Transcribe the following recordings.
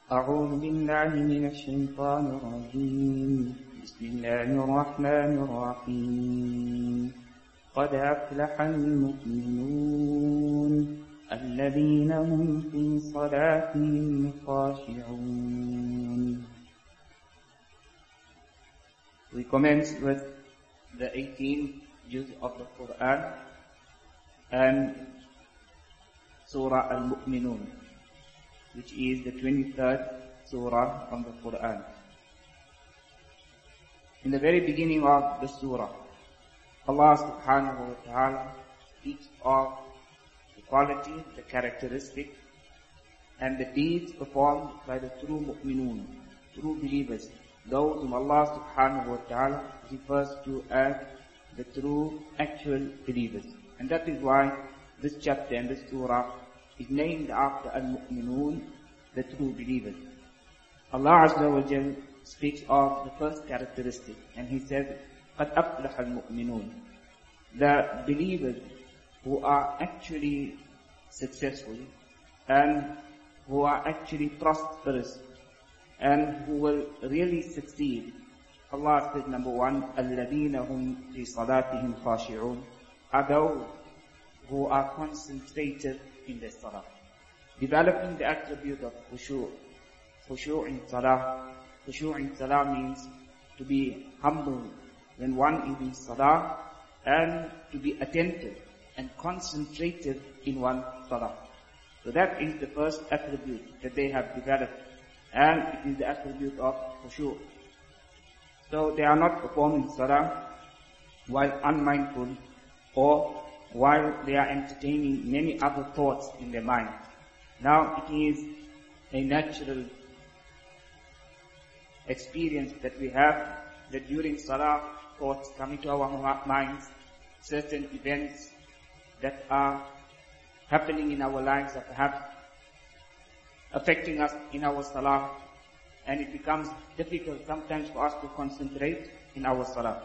أعوذ بالله من الشيطان الرجيم بسم الله الرحمن الرحيم قد أفلح المؤمنون الذين هم في صلاتهم خاشعون. We commence with the 18th juz of the Quran and Surah Al-Mu'minun, which is the 23rd surah from the Quran. In the very beginning of the surah, Allah subhanahu wa ta'ala speaks of the quality, the characteristic, and the deeds performed by the true mu'minun, true believers, those whom Allah subhanahu wa ta'ala refers to as the true actual believers. And that is why this chapter and this surah is named after Al-Mu'minun, the true believers. Allah Azza wa Jal speaks of the first characteristic, and He says, قَدْ أَفْلَحَ الْمُؤْمِنُونَ. The believers who are actually successful and who are actually prosperous and who will really succeed. Allah says, number one, الَّذِينَ هُمْ فِي صَلَاتِهِمْ خَاشِعُونَ, are those who are concentrated in their salah. Developing the attribute of khushu'. Khushu' in salah. Khushu' in salah means to be humble when one is in salah and to be attentive and concentrated in one salah. So that is the first attribute that they have developed, and it is the attribute of khushu'. So they are not performing salah while unmindful or while they are entertaining many other thoughts in their mind. Now it is a natural experience that we have that during salah thoughts come into our minds, certain events that are happening in our lives are perhaps affecting us in our salah, and it becomes difficult sometimes for us to concentrate in our salah.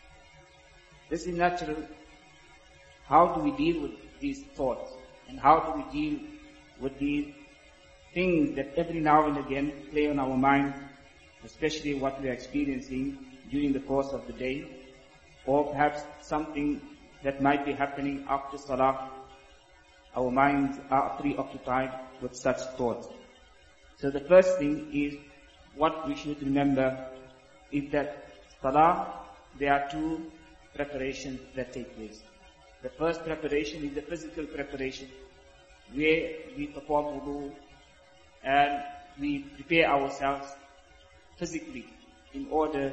This is natural. How do we deal with these thoughts? And how do we deal with these things that every now and again play on our mind, especially what we are experiencing during the course of the day, or perhaps something that might be happening after salah? Our minds are preoccupied with such thoughts. So the first thing is, what we should remember is that salah, there are two preparations that take place. The first preparation is the physical preparation, where we perform wudu and we prepare ourselves physically in order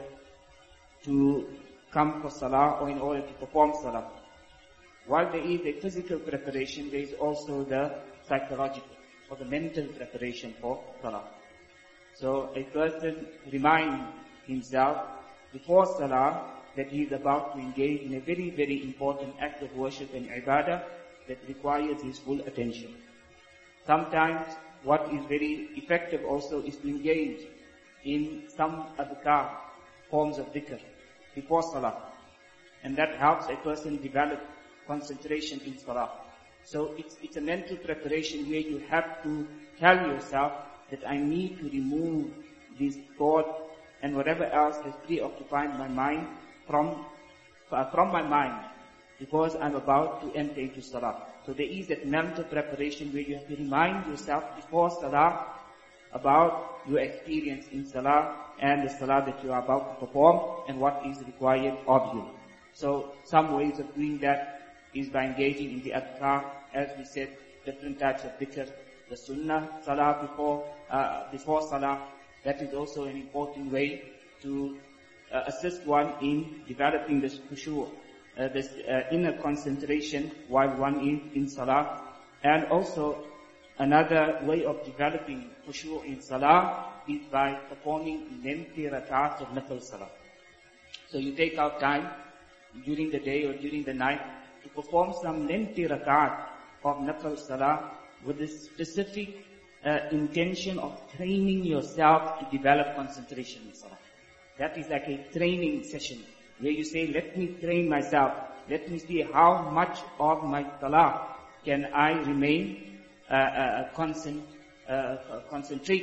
to come for salah or in order to perform salah. While there is a physical preparation, there is also the psychological or the mental preparation for salah. So a person reminds himself before salah that he is about to engage in a very, very important act of worship and ibadah that requires his full attention. Sometimes what is very effective also is to engage in some adhkar, forms of dhikr, before salah. And that helps a person develop concentration in salah. So it's a mental preparation where you have to tell yourself that I need to remove this thought and whatever else has preoccupied my mind from my mind, because I'm about to enter into salah. So there is that mental preparation where you have to remind yourself before salah about your experience in salah and the salah that you are about to perform and what is required of you. So some ways of doing that is by engaging in the adhkar, as we said, different types of dhikr, the sunnah salah before salah. That is also an important way to assist one in developing this khushu', this inner concentration while one is in salah. And also another way of developing khushu' in salah is by performing lengthy rakats of nafil salah. So you take out time during the day or during the night to perform some lengthy rakat of nafil salah with the specific intention of training yourself to develop concentration in salah. That is like a training session where you say, let me train myself. Let me see how much of my salah can I remain concentrated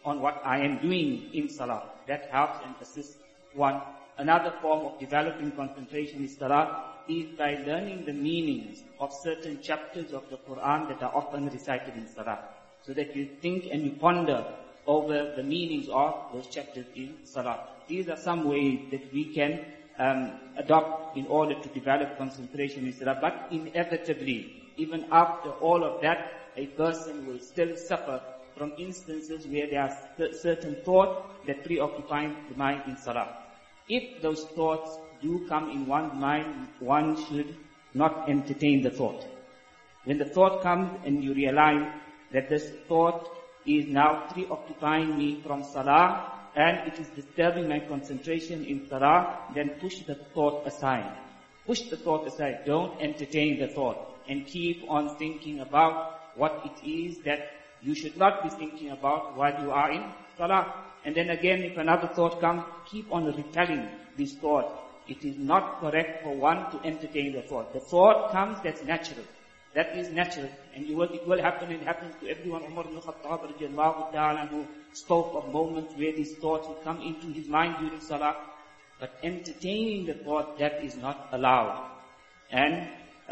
on what I am doing in salah. That helps and assists one. Another form of developing concentration in salah is by learning the meanings of certain chapters of the Quran that are often recited in salah. So that you think and you ponder over the meanings of those chapters in salah. These are some ways that we can adopt in order to develop concentration in salah. But inevitably, even after all of that, a person will still suffer from instances where there are certain thoughts that preoccupy the mind in salah. If those thoughts do come in one's mind, one should not entertain the thought. When the thought comes and you realize that this thought is now preoccupying me from salah and it is disturbing my concentration in salah, then push the thought aside. Push the thought aside. Don't entertain the thought and keep on thinking about what it is that you should not be thinking about while you are in salah. And then again, if another thought comes, keep on repelling this thought. It is not correct for one to entertain the thought. The thought comes, that's natural. That is natural. And it will happen, it happens to everyone. Umar ibn Khattab radiallahu ta'ala who spoke of moments where these thoughts would come into his mind during salah. But entertaining the thought, that is not allowed. And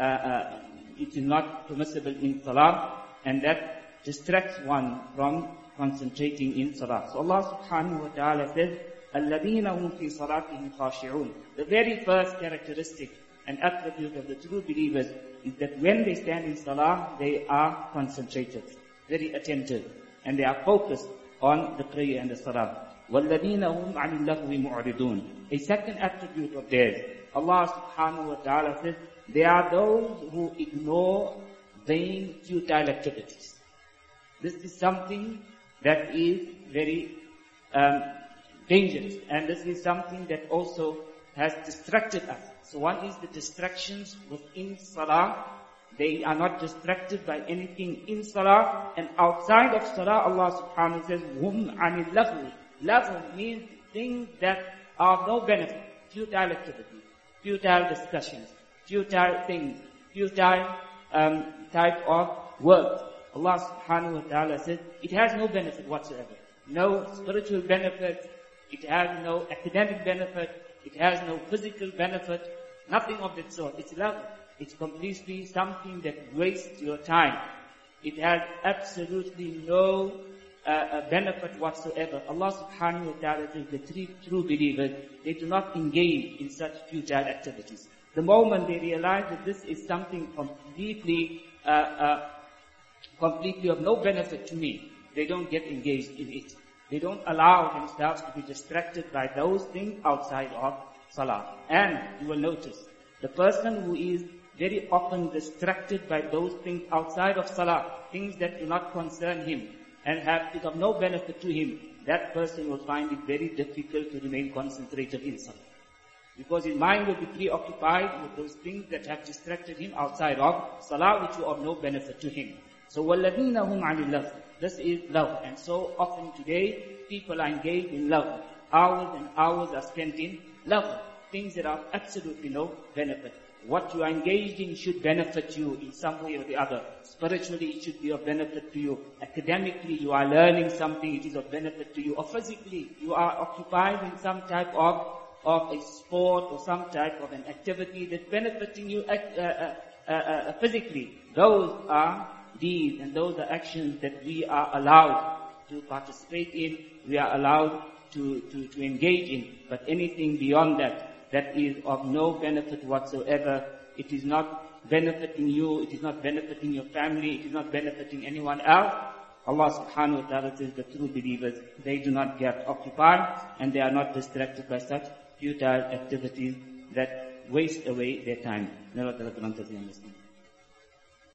it is not permissible in salah. And that distracts one from concentrating in salah. So Allah subhanahu wa ta'ala says, الَّذِينَ هُمْ فِي صَلَاتِهِمْ خَاشِعُونَ. The very first characteristic and attribute of the true believers is that when they stand in salah, they are concentrated, very attentive, and they are focused on the prayer and the salah. وَالَّذِينَ هُمْ عَنِ اللَّغْوِ مُعْرِضُونَ. A second attribute of theirs, Allah subhanahu wa ta'ala says, they are those who ignore vain, futile activities. This is something that is very dangerous, and this is something that also has distracted us. So one is the distractions within salah. They are not distracted by anything in salah, and outside of salah, Allah subhanahu wa ta'ala says, "Hum anil lagwi." Lagwi means things that are of no benefit, futile activities, futile discussions, futile things, futile type of work. Allah subhanahu wa ta'ala says, it has no benefit whatsoever. No spiritual benefit, it has no academic benefit, it has no physical benefit, nothing of that sort. It's love. It's completely something that wastes your time. It has absolutely no benefit whatsoever. Allah subhanahu wa ta'ala says the true believers, they do not engage in such futile activities. The moment they realize that this is something completely of no benefit to me, they don't get engaged in it. They don't allow themselves to be distracted by those things outside of salah. And you will notice, the person who is very often distracted by those things outside of salah, things that do not concern him and is of no benefit to him, that person will find it very difficult to remain concentrated in salah. Because his mind will be preoccupied with those things that have distracted him outside of salah, which are of no benefit to him. So, وَالَّذِينَ هُمْ عَنِ اللَّغْوِ. This is love. And so often today, people are engaged in love. Hours and hours are spent in love. Things that are absolutely no benefit. What you are engaged in should benefit you in some way or the other. Spiritually, it should be of benefit to you. Academically, you are learning something, it is of benefit to you. Or physically, you are occupied in some type of a sport or some type of an activity that's benefiting you physically. Those are deeds and those are actions that we are allowed to participate in, we are allowed to engage in. But anything beyond that is of no benefit whatsoever. It is not benefiting you, it is not benefiting your family, it is not benefiting anyone else. Allah subhanahu wa ta'ala says the true believers, they do not get occupied and they are not distracted by such futile activities that waste away their time. May Allah grant us the understanding.